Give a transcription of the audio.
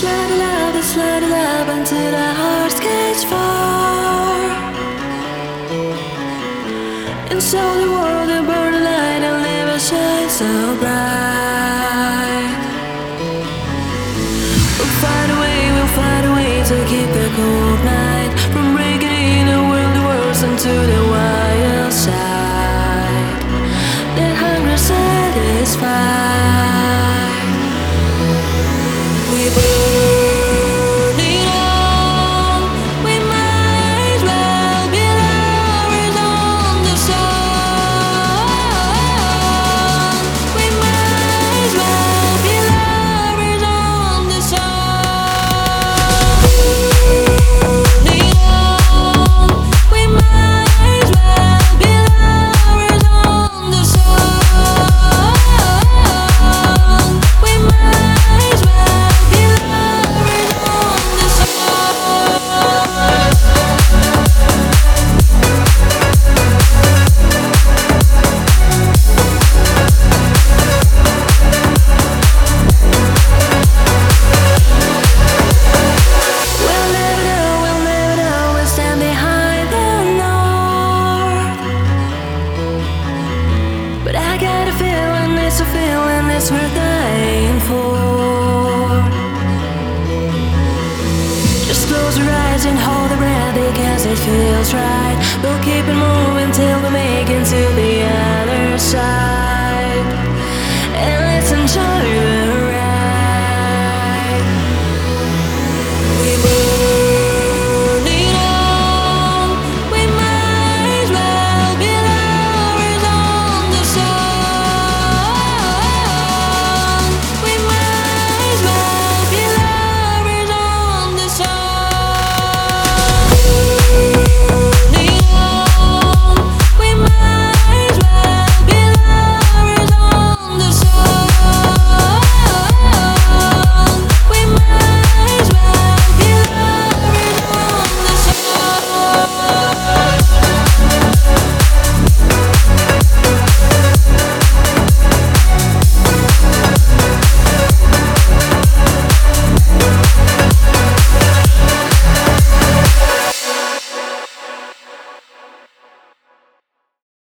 Slide it up until the hearts catch fire. And show the world a burn light and never shine so bright. We'll find a way to keep the cold night from breaking in a world worse into the wild side. That hunger satisfied. We burn it all. We might as well be lovers on the sun. We might as well be lovers on the sun. Burn it all. We might as well be lovers on the sun. We might as well be lovers on the sun. We'll never know, we'll stand behind the north. But I got a feeling, it's a feeling it's worth dying for. Just close your eyes and hold the breath because it feels right. We'll keep it moving till we make